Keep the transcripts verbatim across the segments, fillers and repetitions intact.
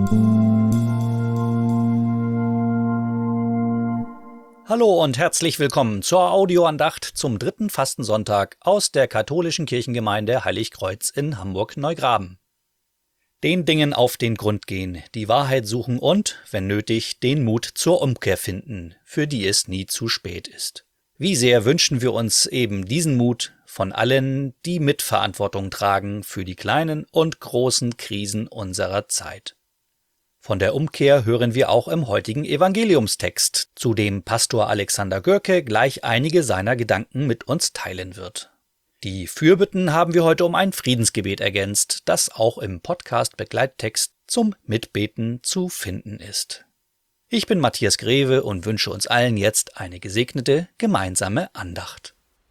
Hallo und herzlich willkommen zur Audioandacht zum dritten Fastensonntag aus der katholischen Kirchengemeinde Heiligkreuz in Hamburg-Neugraben. Den Dingen auf den Grund gehen, die Wahrheit suchen und, wenn nötig, den Mut zur Umkehr finden, für die es nie zu spät ist. Wie sehr wünschen wir uns eben diesen Mut von allen, die Mitverantwortung tragen für die kleinen und großen Krisen unserer Zeit. Von der Umkehr hören wir auch im heutigen Evangeliumstext, zu dem Pastor Alexander Görke gleich einige seiner Gedanken mit uns teilen wird. Die Fürbitten haben wir heute um ein Friedensgebet ergänzt, das auch im Podcast-Begleittext zum Mitbeten zu finden ist. Ich bin Matthias Greve und wünsche uns allen jetzt eine gesegnete gemeinsame Andacht.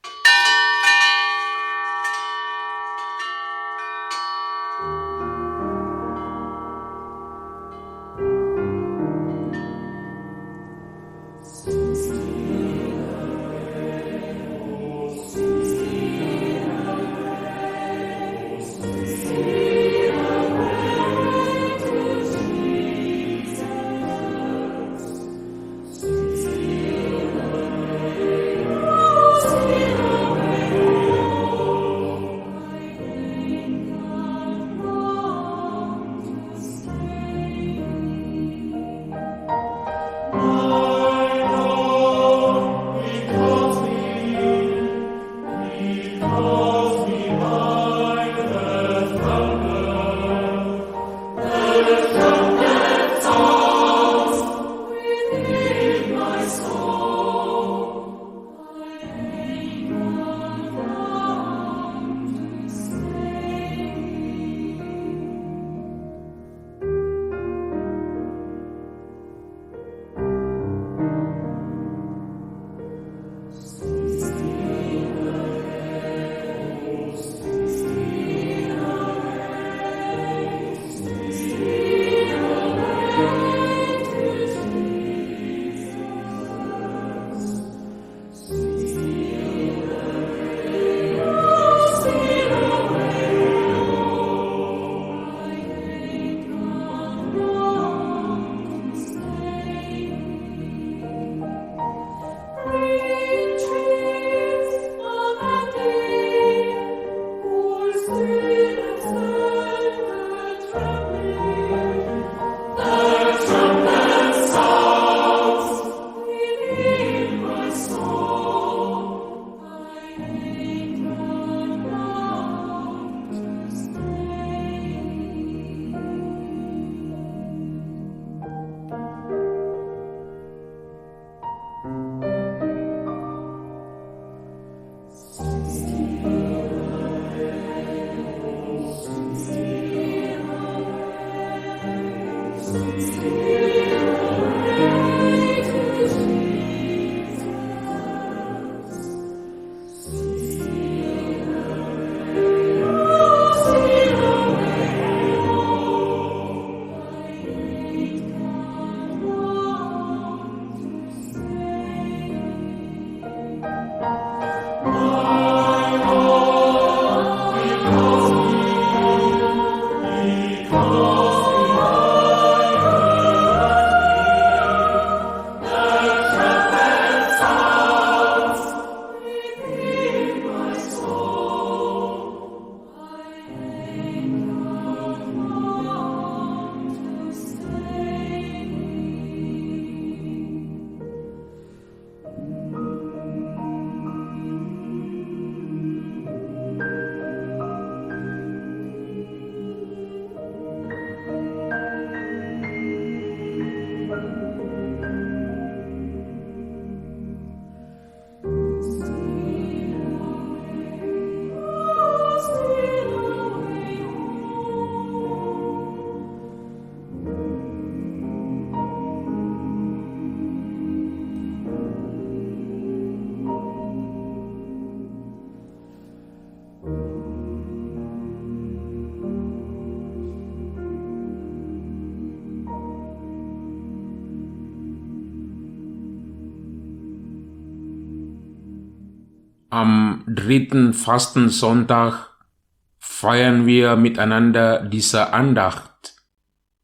Am dritten Fastensonntag feiern wir miteinander diese Andacht,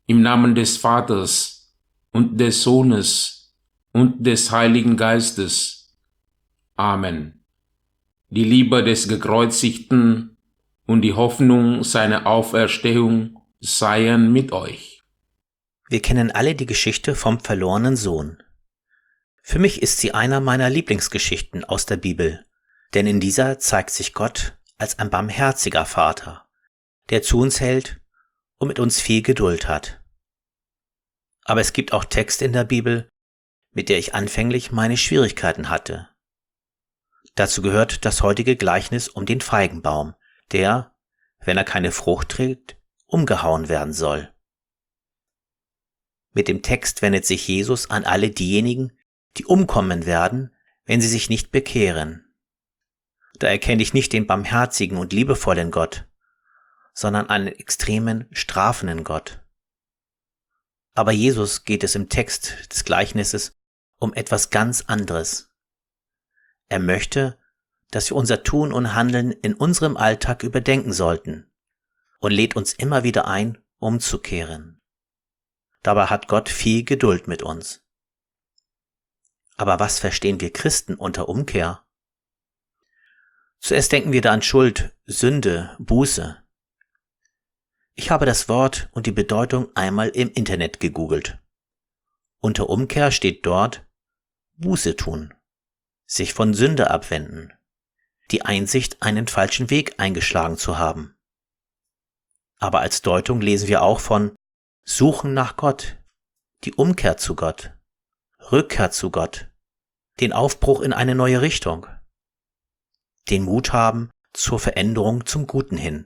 Im Namen des Vaters und des Sohnes und des Heiligen Geistes. Amen. Die Liebe des Gekreuzigten und die Hoffnung seiner Auferstehung seien mit euch. Wir kennen alle die Geschichte vom verlorenen Sohn. Für mich ist sie einer meiner Lieblingsgeschichten aus der Bibel, denn in dieser zeigt sich Gott als ein barmherziger Vater, der zu uns hält und mit uns viel Geduld hat. Aber es gibt auch Texte in der Bibel, mit der ich anfänglich meine Schwierigkeiten hatte. Dazu gehört das heutige Gleichnis um den Feigenbaum, der, wenn er keine Frucht trägt, umgehauen werden soll. Mit dem Text wendet sich Jesus an alle diejenigen, die umkommen werden, wenn sie sich nicht bekehren. Da erkenne ich nicht den barmherzigen und liebevollen Gott, sondern einen extremen, strafenden Gott. Aber Jesus geht es im Text des Gleichnisses um etwas ganz anderes. Er möchte, dass wir unser Tun und Handeln in unserem Alltag überdenken sollten und lädt uns immer wieder ein, umzukehren. Dabei hat Gott viel Geduld mit uns. Aber was verstehen wir Christen unter Umkehr? Zuerst denken wir da an Schuld, Sünde, Buße. Ich habe das Wort und die Bedeutung einmal im Internet gegoogelt. Unter Umkehr steht dort Buße tun, sich von Sünde abwenden, die Einsicht, einen falschen Weg eingeschlagen zu haben. Aber als Deutung lesen wir auch von Suchen nach Gott, die Umkehr zu Gott, Rückkehr zu Gott, den Aufbruch in eine neue Richtung, den Mut haben zur Veränderung zum Guten hin.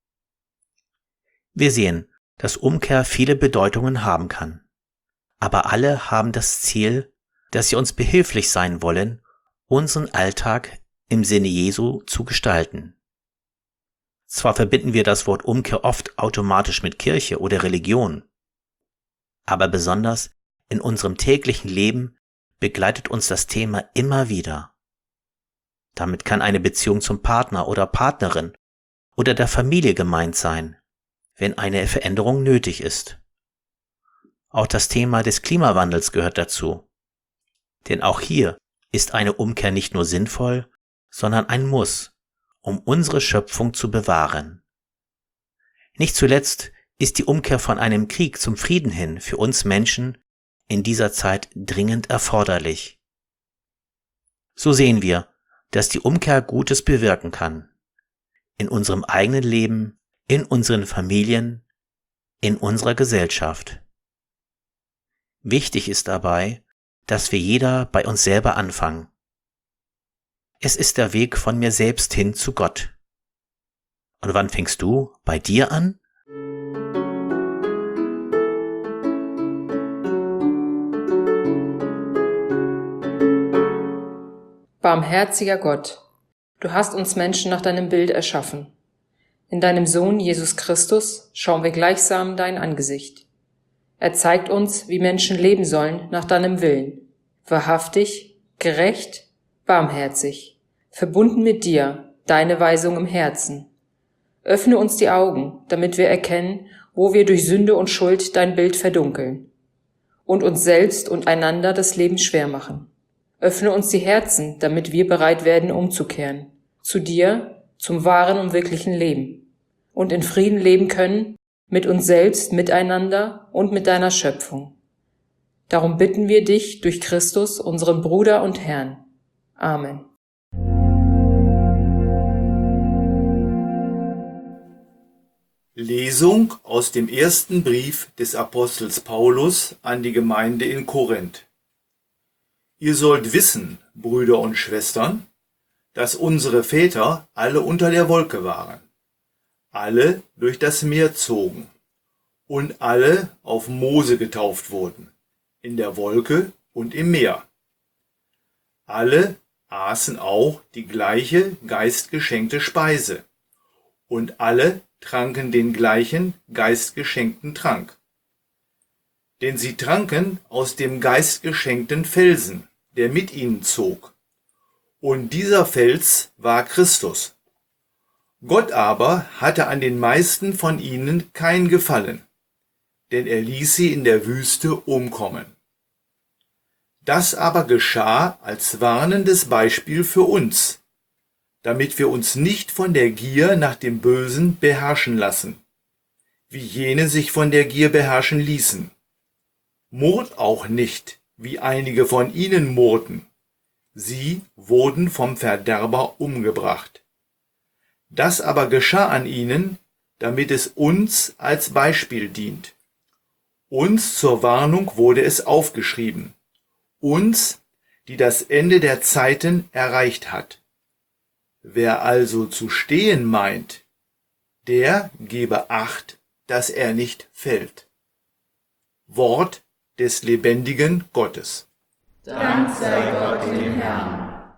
Wir sehen, dass Umkehr viele Bedeutungen haben kann, aber alle haben das Ziel, dass sie uns behilflich sein wollen, unseren Alltag im Sinne Jesu zu gestalten. Zwar verbinden wir das Wort Umkehr oft automatisch mit Kirche oder Religion, aber besonders in unserem täglichen Leben begleitet uns das Thema immer wieder. Damit kann eine Beziehung zum Partner oder Partnerin oder der Familie gemeint sein, wenn eine Veränderung nötig ist. Auch das Thema des Klimawandels gehört dazu. Denn auch hier ist eine Umkehr nicht nur sinnvoll, sondern ein Muss, um unsere Schöpfung zu bewahren. Nicht zuletzt ist die Umkehr von einem Krieg zum Frieden hin für uns Menschen in dieser Zeit dringend erforderlich. So sehen wir, dass die Umkehr Gutes bewirken kann. In unserem eigenen Leben, in unseren Familien, in unserer Gesellschaft. Wichtig ist dabei, dass wir jeder bei uns selber anfangen. Es ist der Weg von mir selbst hin zu Gott. Und wann fängst du bei dir an? Barmherziger Gott, du hast uns Menschen nach deinem Bild erschaffen. In deinem Sohn Jesus Christus schauen wir gleichsam dein Angesicht. Er zeigt uns, wie Menschen leben sollen nach deinem Willen. Wahrhaftig, gerecht, barmherzig, verbunden mit dir, deine Weisung im Herzen. Öffne uns die Augen, damit wir erkennen, wo wir durch Sünde und Schuld dein Bild verdunkeln und uns selbst und einander das Leben schwer machen. Öffne uns die Herzen, damit wir bereit werden, umzukehren, zu dir, zum wahren und wirklichen Leben und in Frieden leben können, mit uns selbst, miteinander und mit deiner Schöpfung. Darum bitten wir dich durch Christus, unseren Bruder und Herrn. Amen. Lesung aus dem ersten Brief des Apostels Paulus an die Gemeinde in Korinth. Ihr sollt wissen, Brüder und Schwestern, dass unsere Väter alle unter der Wolke waren, alle durch das Meer zogen und alle auf Mose getauft wurden, in der Wolke und im Meer. Alle aßen auch die gleiche geistgeschenkte Speise und alle tranken den gleichen geistgeschenkten Trank. Denn sie tranken aus dem geistgeschenkten Felsen, der mit ihnen zog. Und dieser Fels war Christus. Gott aber hatte an den meisten von ihnen kein Gefallen, denn er ließ sie in der Wüste umkommen. Das aber geschah als warnendes Beispiel für uns, damit wir uns nicht von der Gier nach dem Bösen beherrschen lassen, wie jene sich von der Gier beherrschen ließen. Murrt auch nicht, wie einige von ihnen murrten. Sie wurden vom Verderber umgebracht. Das aber geschah an ihnen, damit es uns als Beispiel dient. Uns zur Warnung wurde es aufgeschrieben, uns, die das Ende der Zeiten erreicht hat. Wer also zu stehen meint, der gebe Acht, dass er nicht fällt. Wort des lebendigen Gottes. Dank sei Gott dem Herrn.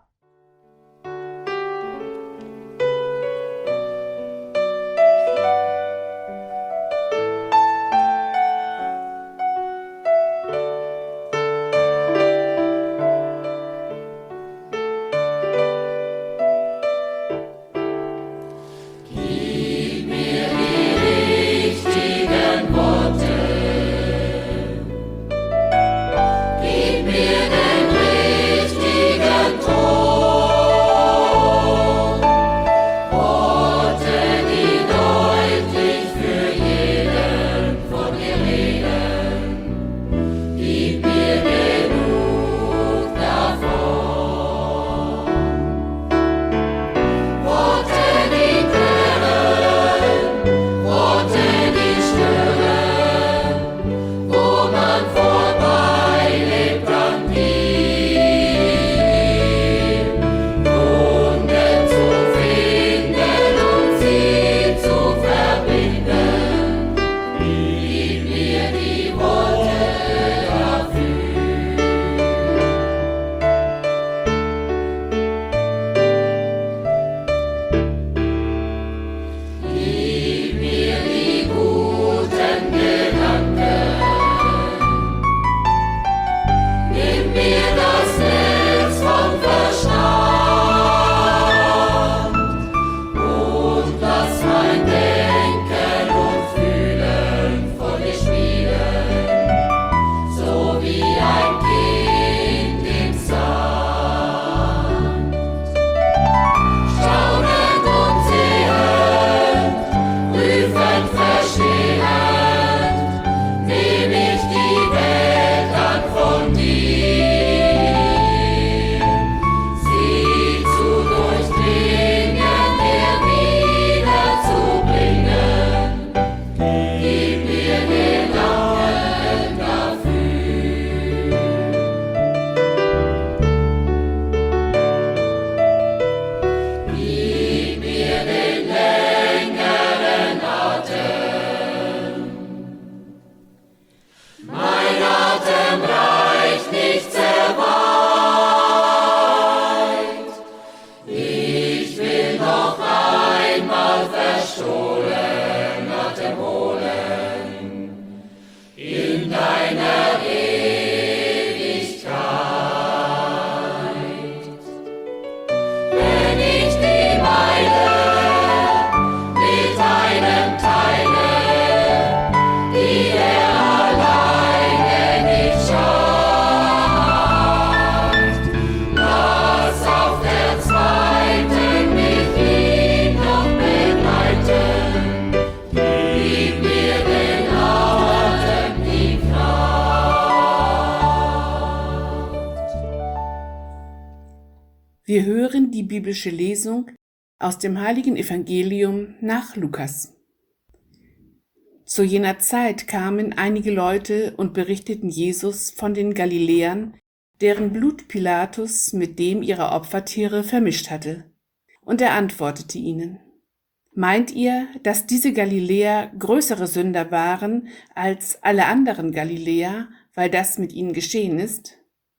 Wir hören die biblische Lesung aus dem heiligen Evangelium nach Lukas. Zu jener Zeit kamen einige Leute und berichteten Jesus von den Galiläern, deren Blut Pilatus mit dem ihrer Opfertiere vermischt hatte. Und er antwortete ihnen: Meint ihr, dass diese Galiläer größere Sünder waren als alle anderen Galiläer, weil das mit ihnen geschehen ist?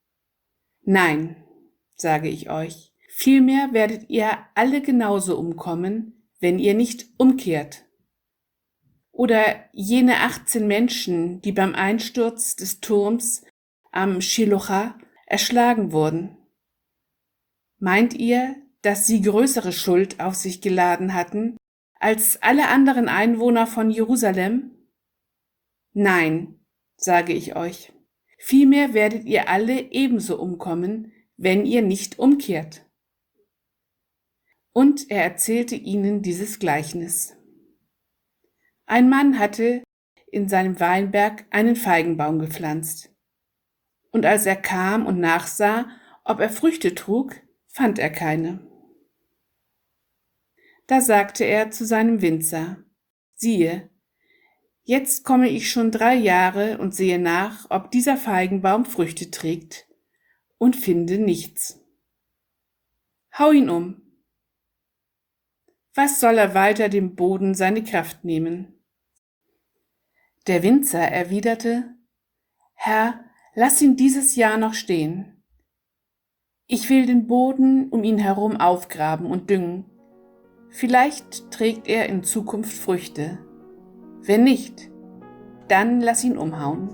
Nein, sage ich euch, vielmehr werdet ihr alle genauso umkommen, wenn ihr nicht umkehrt. Oder jene achtzehn Menschen, die beim Einsturz des Turms am Shiloach erschlagen wurden. Meint ihr, dass sie größere Schuld auf sich geladen hatten als alle anderen Einwohner von Jerusalem? Nein, sage ich euch, vielmehr werdet ihr alle ebenso umkommen, wenn ihr nicht umkehrt. Und er erzählte ihnen dieses Gleichnis. Ein Mann hatte in seinem Weinberg einen Feigenbaum gepflanzt. Und als er kam und nachsah, ob er Früchte trug, fand er keine. Da sagte er zu seinem Winzer: Siehe, jetzt komme ich schon drei Jahre und sehe nach, ob dieser Feigenbaum Früchte trägt, und finde nichts. Hau ihn um. Was soll er weiter dem Boden seine Kraft nehmen? Der Winzer erwiderte: Herr, lass ihn dieses Jahr noch stehen. Ich will den Boden um ihn herum aufgraben und düngen. Vielleicht trägt er in Zukunft Früchte. Wenn nicht, dann lass ihn umhauen.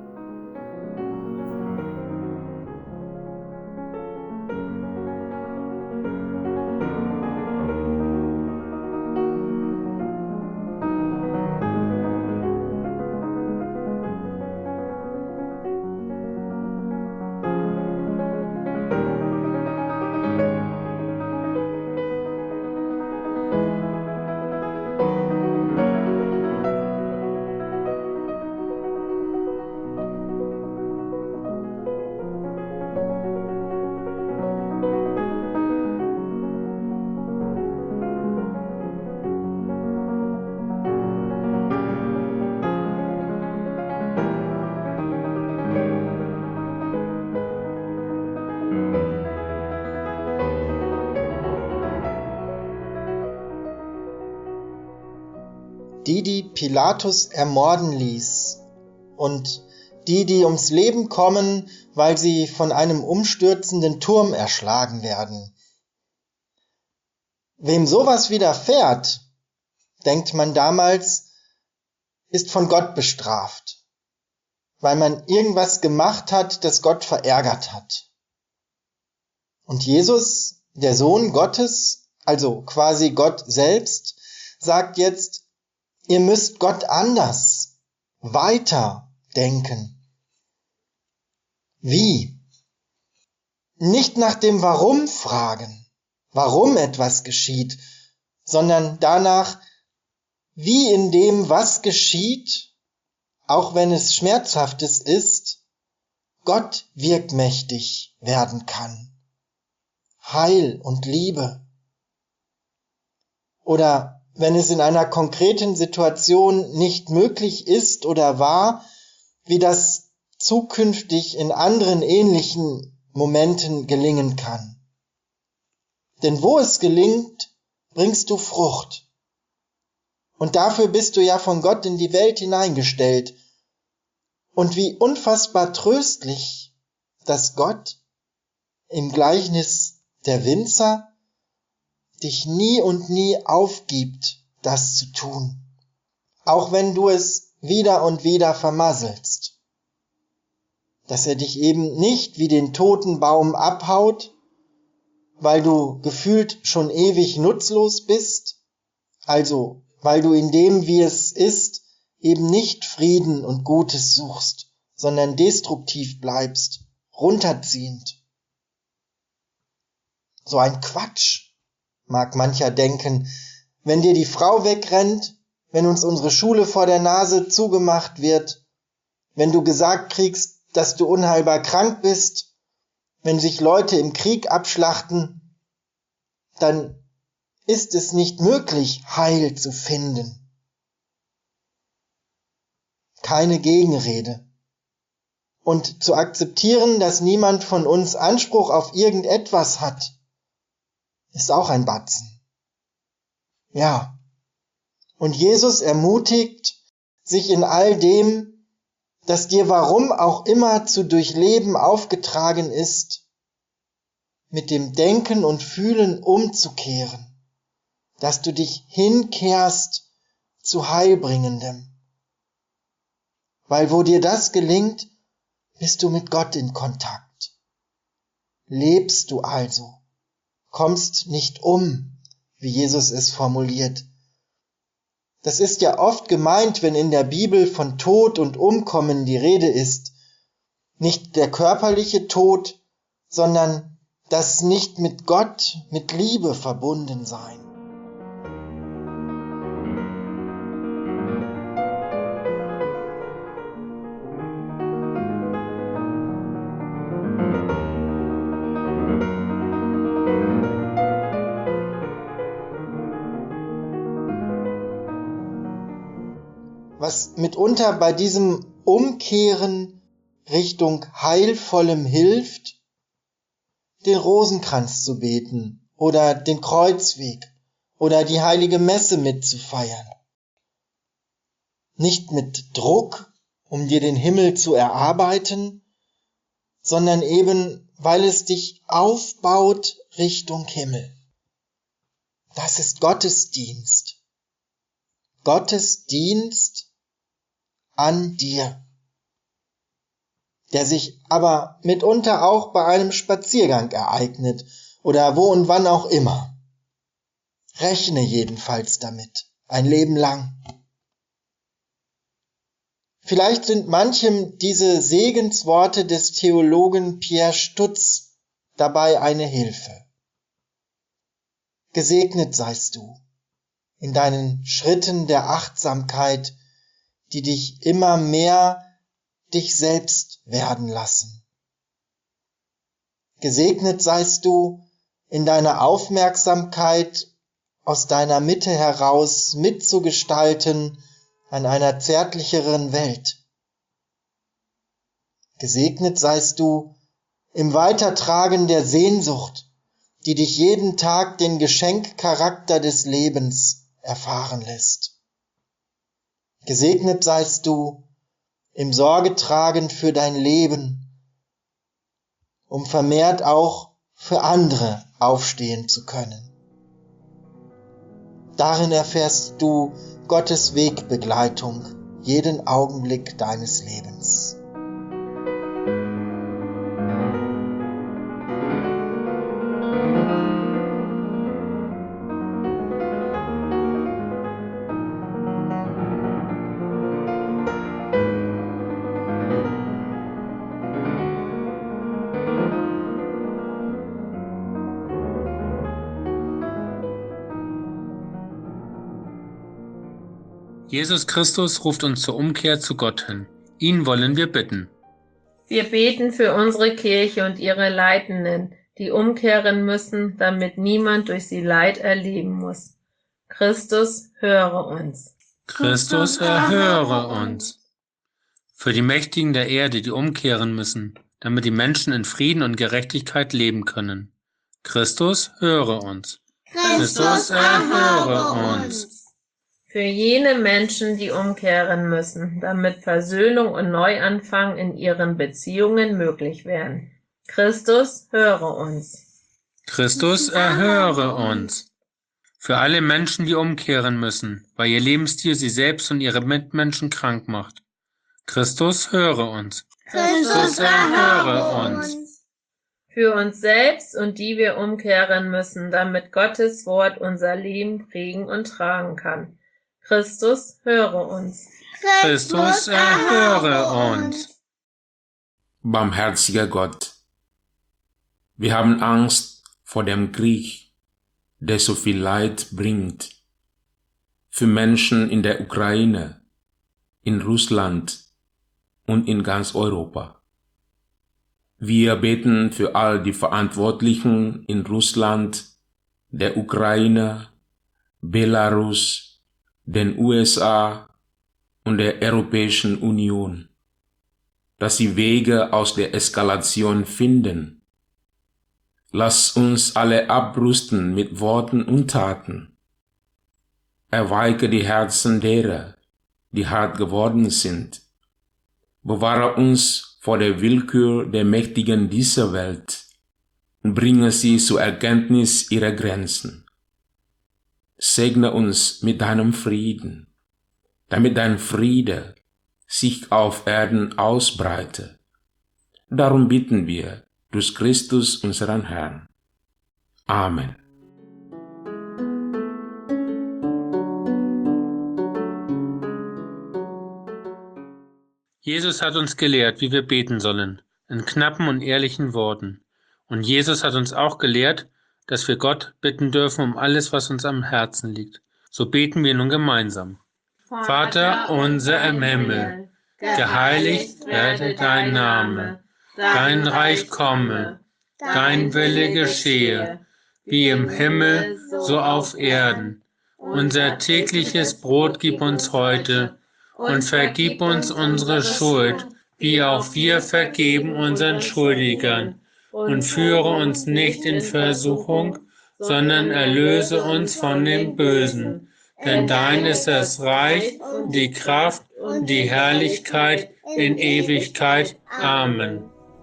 Die, die Pilatus ermorden ließ, und die, die ums Leben kommen, weil sie von einem umstürzenden Turm erschlagen werden. Wem sowas widerfährt, denkt man damals, ist von Gott bestraft, weil man irgendwas gemacht hat, das Gott verärgert hat. Und Jesus, der Sohn Gottes, also quasi Gott selbst, sagt jetzt: Ihr müsst Gott anders, weiter denken. Wie? Nicht nach dem Warum fragen, warum etwas geschieht, sondern danach, wie in dem, was geschieht, auch wenn es Schmerzhaftes ist, Gott wirkmächtig werden kann. Heil und Liebe. Oder wenn es in einer konkreten Situation nicht möglich ist oder war, wie das zukünftig in anderen ähnlichen Momenten gelingen kann. Denn wo es gelingt, bringst du Frucht. Und dafür bist du ja von Gott in die Welt hineingestellt. Und wie unfassbar tröstlich, dass Gott im Gleichnis der Winzer dich nie und nie aufgibt, das zu tun, auch wenn du es wieder und wieder vermasselst. Dass er dich eben nicht wie den toten Baum abhaut, weil du gefühlt schon ewig nutzlos bist, also weil du in dem, wie es ist, eben nicht Frieden und Gutes suchst, sondern destruktiv bleibst, runterziehend. So ein Quatsch, mag mancher denken, wenn dir die Frau wegrennt, wenn uns unsere Schule vor der Nase zugemacht wird, wenn du gesagt kriegst, dass du unheilbar krank bist, wenn sich Leute im Krieg abschlachten, dann ist es nicht möglich, Heil zu finden. Keine Gegenrede. Und zu akzeptieren, dass niemand von uns Anspruch auf irgendetwas hat, ist auch ein Batzen. Ja. Und Jesus ermutigt, sich in all dem, das dir warum auch immer zu durchleben aufgetragen ist, mit dem Denken und Fühlen umzukehren, dass du dich hinkehrst zu Heilbringendem. Weil wo dir das gelingt, bist du mit Gott in Kontakt. Lebst du also. Kommst nicht um, wie Jesus es formuliert. Das ist ja oft gemeint, wenn in der Bibel von Tod und Umkommen die Rede ist. Nicht der körperliche Tod, sondern das nicht mit Gott, mit Liebe verbunden sein. Was mitunter bei diesem Umkehren Richtung Heilvollem hilft, den Rosenkranz zu beten oder den Kreuzweg oder die heilige Messe mitzufeiern. Nicht mit Druck, um dir den Himmel zu erarbeiten, sondern eben, weil es dich aufbaut Richtung Himmel. Das ist Gottesdienst. Gottesdienst an dir, der sich aber mitunter auch bei einem Spaziergang ereignet oder wo und wann auch immer. Rechne jedenfalls damit, ein Leben lang. Vielleicht sind manchem diese Segensworte des Theologen Pierre Stutz dabei eine Hilfe. Gesegnet seist du in deinen Schritten der Achtsamkeit, die dich immer mehr dich selbst werden lassen. Gesegnet seist du in deiner Aufmerksamkeit, aus deiner Mitte heraus mitzugestalten an einer zärtlicheren Welt. Gesegnet seist du im Weitertragen der Sehnsucht, die dich jeden Tag den Geschenkcharakter des Lebens erfahren lässt. Gesegnet seist du im Sorgetragen für dein Leben, um vermehrt auch für andere aufstehen zu können. Darin erfährst du Gottes Wegbegleitung jeden Augenblick deines Lebens. Jesus Christus ruft uns zur Umkehr zu Gott hin. Ihn wollen wir bitten. Wir beten für unsere Kirche und ihre Leitenden, die umkehren müssen, damit niemand durch sie Leid erleben muss. Christus, höre uns. Christus, erhöre uns. Für die Mächtigen der Erde, die umkehren müssen, damit die Menschen in Frieden und Gerechtigkeit leben können. Christus, höre uns. Christus, erhöre uns. Für jene Menschen, die umkehren müssen, damit Versöhnung und Neuanfang in ihren Beziehungen möglich werden. Christus, höre uns. Christus, erhöre uns. Für alle Menschen, die umkehren müssen, weil ihr Lebensstil sie selbst und ihre Mitmenschen krank macht. Christus, höre uns. Christus, erhöre uns. Für uns selbst und die wir umkehren müssen, damit Gottes Wort unser Leben prägen und tragen kann. Christus, höre uns. Christus, erhöre uns. Barmherziger Gott, wir haben Angst vor dem Krieg, der so viel Leid bringt. Für Menschen in der Ukraine, in Russland und in ganz Europa. Wir beten für all die Verantwortlichen in Russland, der Ukraine, Belarus, den U S A und der Europäischen Union, dass sie Wege aus der Eskalation finden. Lass uns alle abrüsten mit Worten und Taten. Erweiche die Herzen derer, die hart geworden sind. Bewahre uns vor der Willkür der Mächtigen dieser Welt und bringe sie zur Erkenntnis ihrer Grenzen. Segne uns mit deinem Frieden, damit dein Friede sich auf Erden ausbreite. Darum bitten wir durch Christus unseren Herrn. Amen. Jesus hat uns gelehrt, wie wir beten sollen, in knappen und ehrlichen Worten. Und Jesus hat uns auch gelehrt, dass wir Gott bitten dürfen um alles, was uns am Herzen liegt. So beten wir nun gemeinsam. Vater unser im Himmel, geheiligt werde dein Name, dein Reich komme, dein Wille geschehe, wie im Himmel, so auf Erden. Unser tägliches Brot gib uns heute und vergib uns unsere Schuld, wie auch wir vergeben unseren Schuldigern. Und führe uns nicht in Versuchung, sondern erlöse uns von dem Bösen. Denn dein ist das Reich, die Kraft und die Herrlichkeit in Ewigkeit. Amen.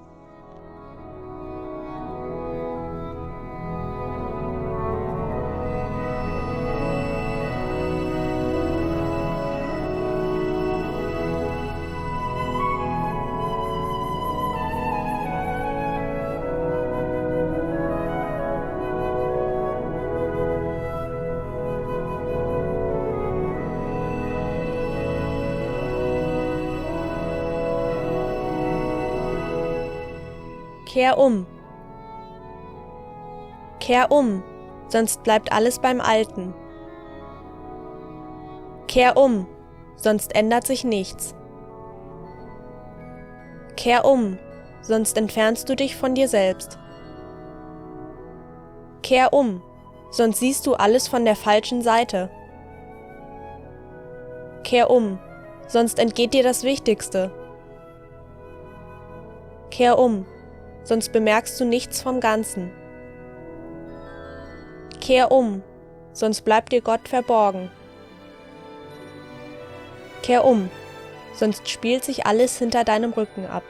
Kehr um. Kehr um, sonst bleibt alles beim Alten. Kehr um, sonst ändert sich nichts. Kehr um, sonst entfernst du dich von dir selbst. Kehr um, sonst siehst du alles von der falschen Seite. Kehr um, sonst entgeht dir das Wichtigste. Kehr um, sonst bemerkst du nichts vom Ganzen. Kehr um, sonst bleibt dir Gott verborgen. Kehr um, sonst spielt sich alles hinter deinem Rücken ab.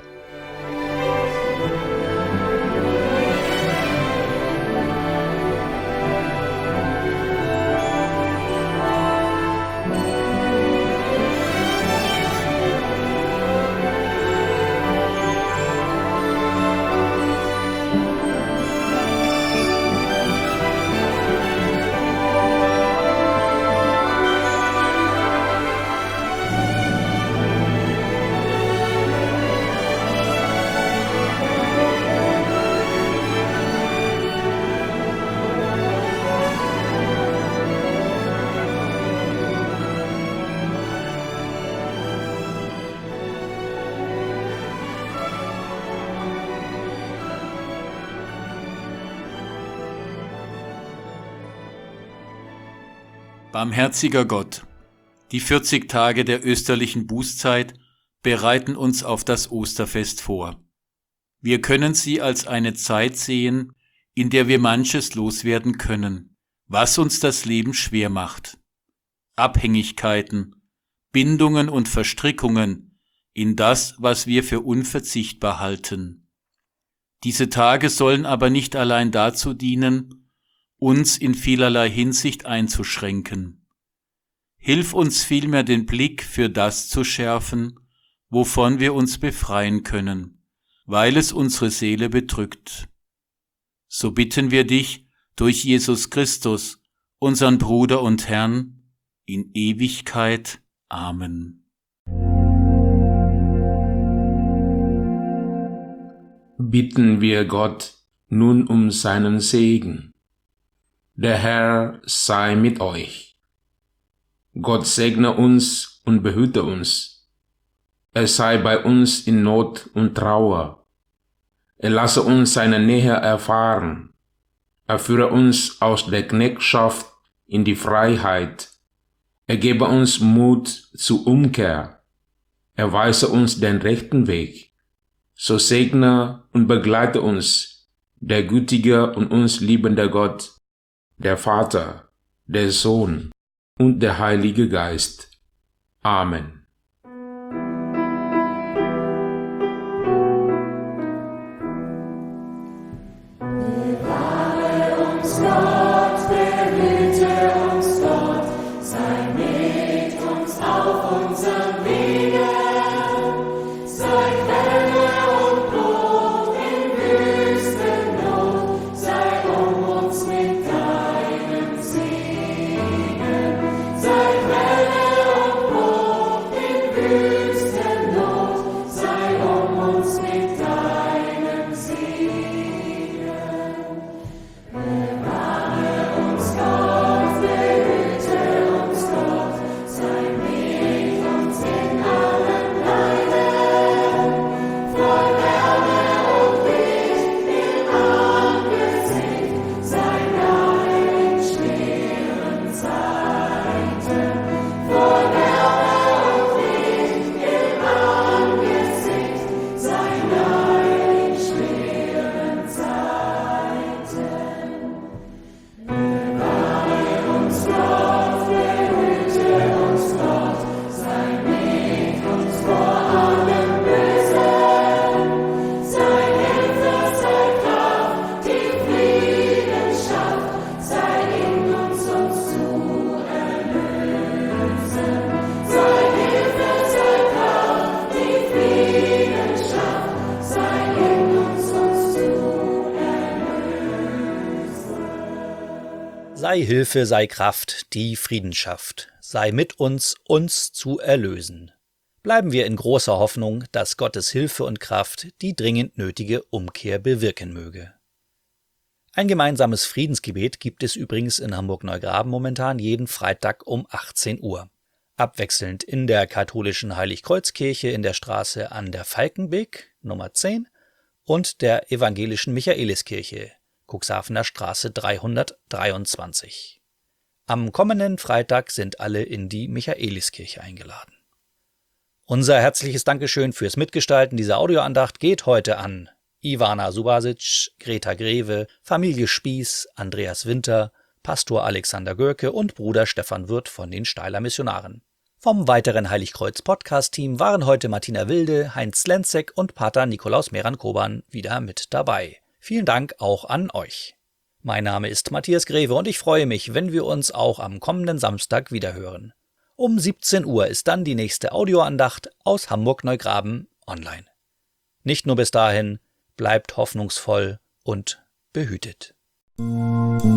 Barmherziger Gott, die vierzig Tage der österlichen Bußzeit bereiten uns auf das Osterfest vor. Wir können sie als eine Zeit sehen, in der wir manches loswerden können, was uns das Leben schwer macht. Abhängigkeiten, Bindungen und Verstrickungen in das, was wir für unverzichtbar halten. Diese Tage sollen aber nicht allein dazu dienen, uns in vielerlei Hinsicht einzuschränken. Hilf uns vielmehr den Blick für das zu schärfen, wovon wir uns befreien können, weil es unsere Seele bedrückt. So bitten wir dich durch Jesus Christus, unseren Bruder und Herrn, in Ewigkeit. Amen. Bitten wir Gott nun um seinen Segen. Der Herr sei mit euch. Gott segne uns und behüte uns. Er sei bei uns in Not und Trauer. Er lasse uns seine Nähe erfahren. Er führe uns aus der Knechtschaft in die Freiheit. Er gebe uns Mut zur Umkehr. Er weise uns den rechten Weg. So segne und begleite uns der gütige und uns liebende Gott, der Vater, der Sohn und der Heilige Geist. Amen. Sei Quelle und Brot Sei Hilfe, sei Kraft, die Frieden schafft, sei mit uns, uns zu erlösen. Bleiben wir in großer Hoffnung, dass Gottes Hilfe und Kraft die dringend nötige Umkehr bewirken möge. Ein gemeinsames Friedensgebet gibt es übrigens in Hamburg-Neugraben momentan jeden Freitag um achtzehn Uhr. Abwechselnd in der katholischen Heiligkreuzkirche in der Straße an der Falkenbeek, Nummer zehn, und der evangelischen Michaeliskirche, Cuxhavener Straße dreihundertdreiundzwanzig. Am kommenden Freitag sind alle in die Michaeliskirche eingeladen. Unser herzliches Dankeschön fürs Mitgestalten dieser Audioandacht geht heute an Ivana Subasic, Greta Greve, Familie Spieß, Andreas Winter, Pastor Alexander Görke und Bruder Stefan Wirth von den Steiler Missionaren. Vom weiteren Heiligkreuz-Podcast-Team waren heute Martina Wilde, Heinz Lenzek und Pater Nikolaus Meran-Koban wieder mit dabei. Vielen Dank auch an euch. Mein Name ist Matthias Greve und ich freue mich, wenn wir uns auch am kommenden Samstag wiederhören. Um siebzehn Uhr ist dann die nächste Audioandacht aus Hamburg-Neugraben online. Nicht nur bis dahin, bleibt hoffnungsvoll und behütet.